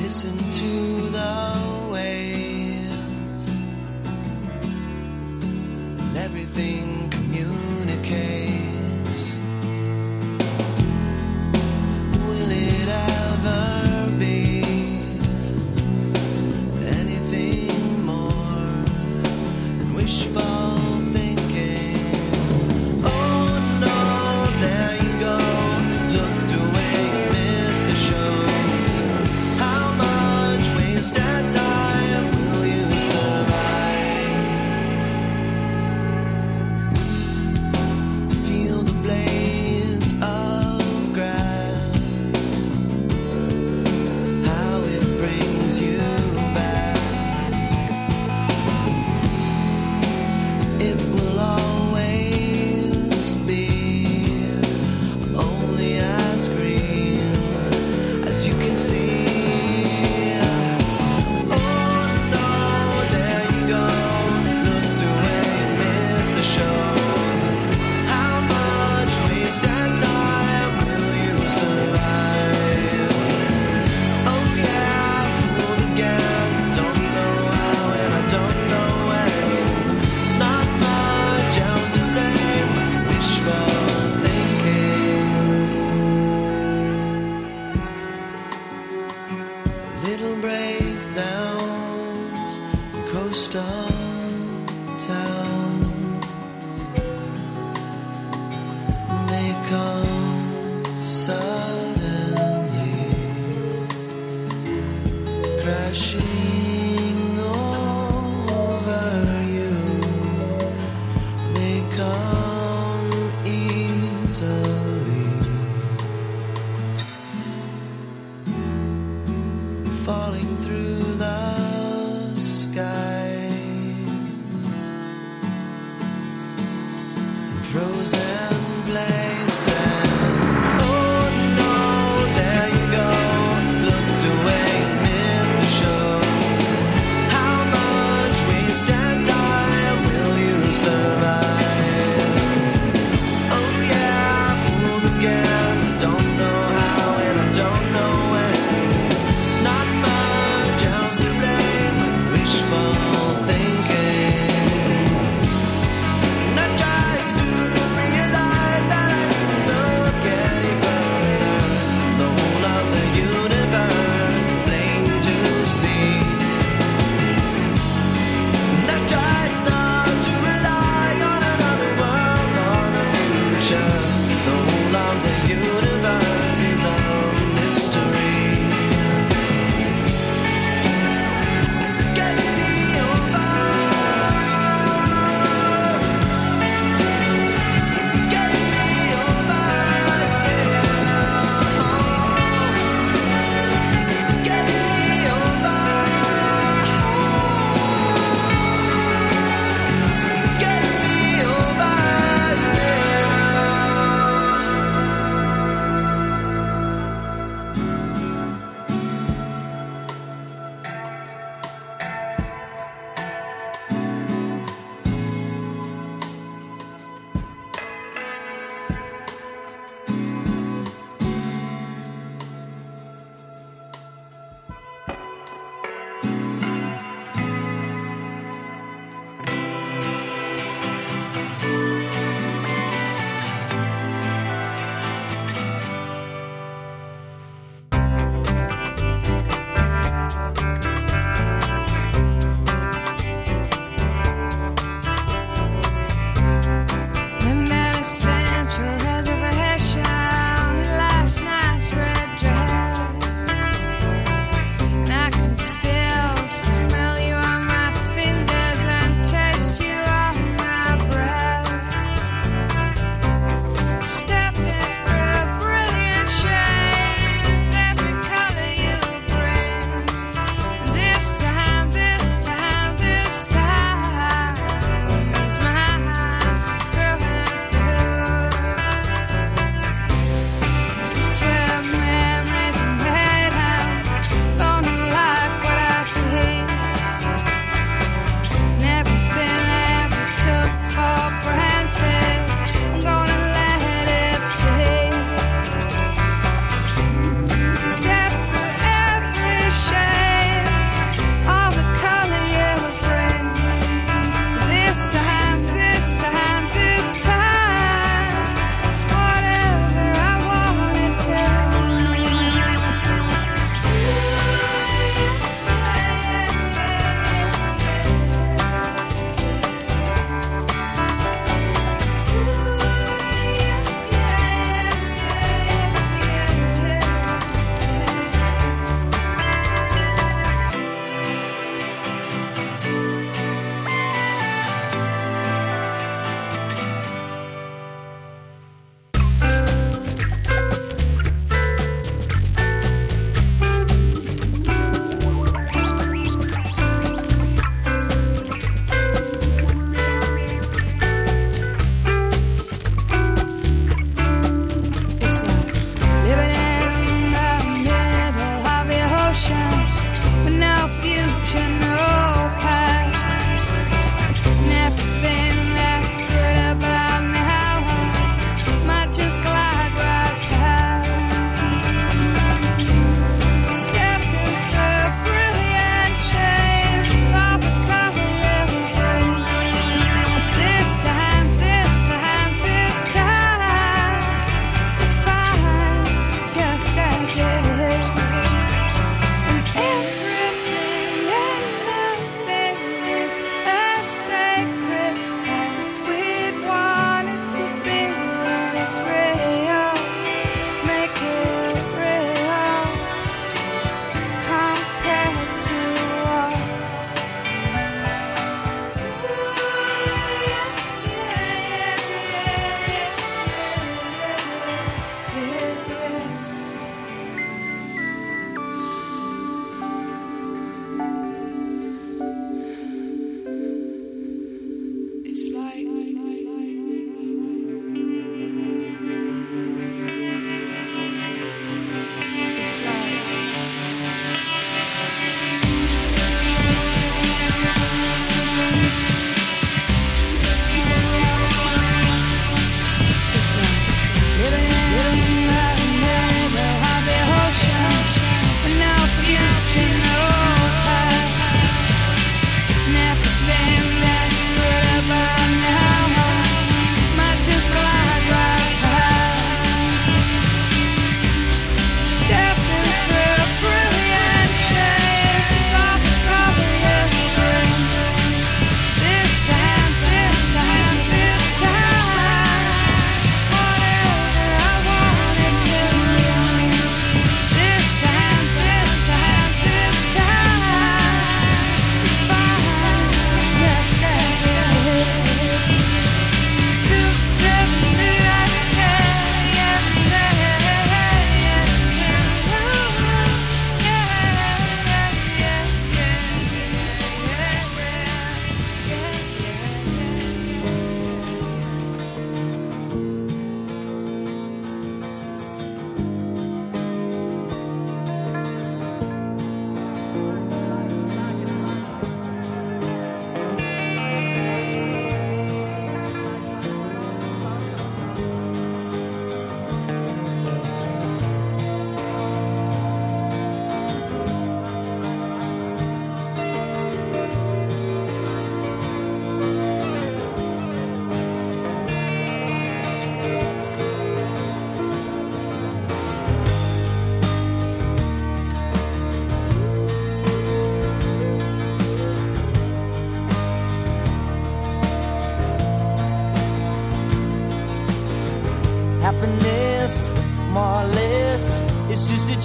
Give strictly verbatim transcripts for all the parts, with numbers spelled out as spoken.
listen to the waves, and everything communicates. Will it ever be anything more than wishful thinking? Oh no, there you go, looked away and missed the show. How much wasted time will you survive? Feel the blaze of grass, how it brings you back. It will always be only as green as you can see. Oh no, there you go, looked away and missed the show. How much wasted time will you survive? Oh yeah, fooled again, don't know how and I don't know when. Not much else to blame, wishful thinking. Little breakdowns in coastal towns, they come suddenly, crashing over you. They come easily, falling through the sky, frozen places. Oh no, there you go, looked away and missed the show. How much wasted time will you survive? Oh yeah, fooled again, don't know how and I don't know when. Not much else to blame.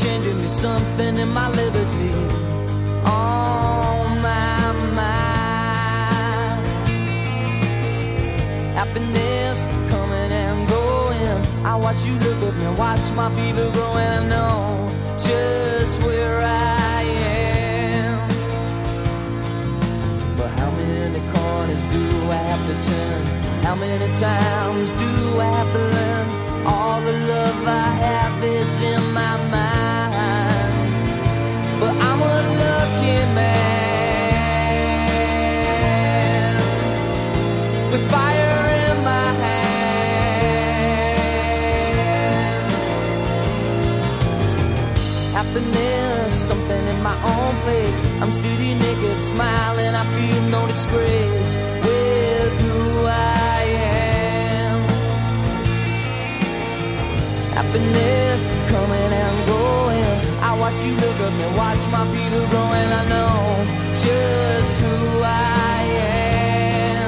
changing me something in my liberty. Oh my mind, happiness coming and going. I watch you look up and watch my fever growing. I know just where I am, but how many corners do I have to turn? How many times do I have to learn? All the love I have is in my mind, but I'm a lucky man with fire in my hands. Happiness, something in my own place. I'm steady, naked, smiling. I feel no disgrace with who I am. Happiness coming and going. I watch you look up and watch my fever growing. I know just who I am.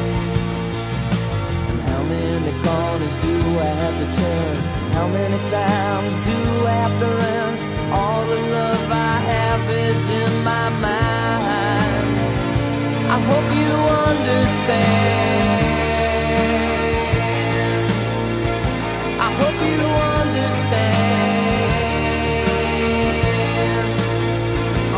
And how many corners do I have to turn? How many times do I have to learn? All the love I have is in my mind. I hope you understand. I hope you understand. Oh,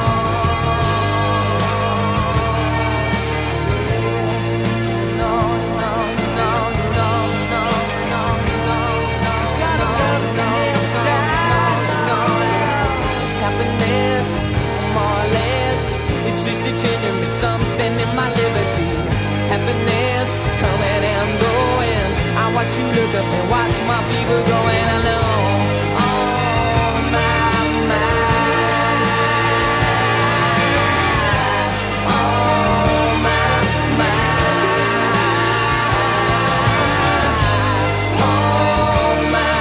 no, no, no, no, no, no, no, no. Gotta love me down. Happiness, more or less, it's just a changing me something in my liberty. Happiness coming and going. I watch you look up and watch my fever growing. I know, oh my mind, oh my mind, oh my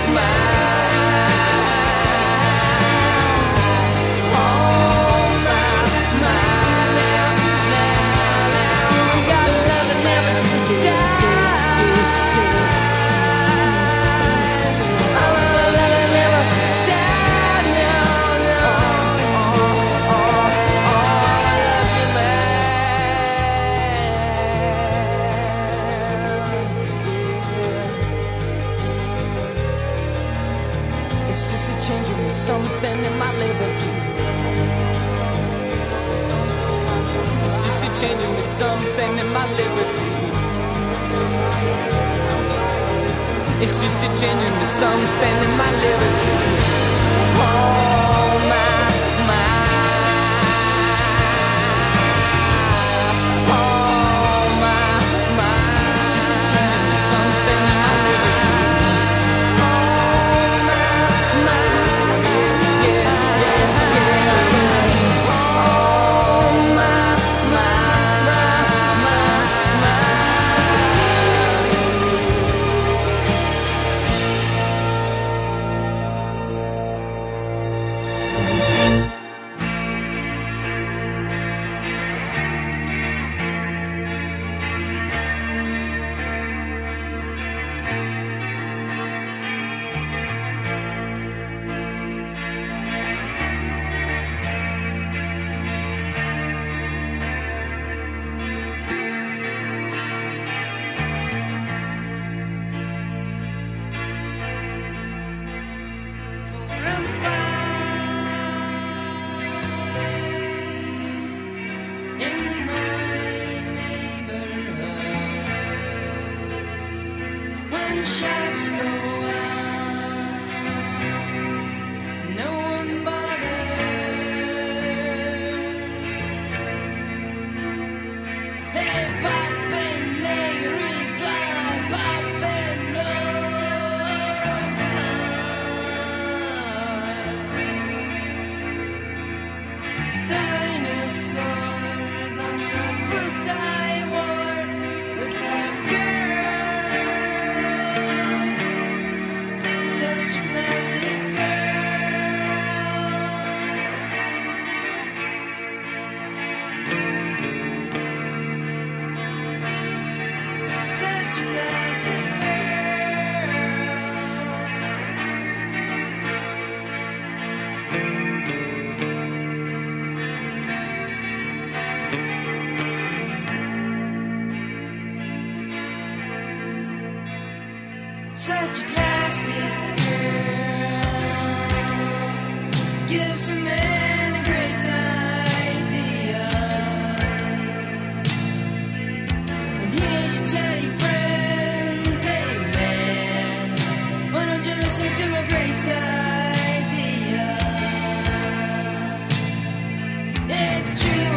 mind, oh my mind. Now, now, now, got love that never dies. Changing me something in my liberty. It's just a changing me something in my liberty. It's just a changing me something in my liberty. Oh my, my. Oh my, my. It's just a changing me something in my liberty. Shots go out, no one bothers. Hey, Poppin', they reply, Poppin', no. Dinosaurs on the quilt-dye ward with a girl. gives a man a great idea. And he should tell your friends, hey man, why don't you listen to my great idea? It's true.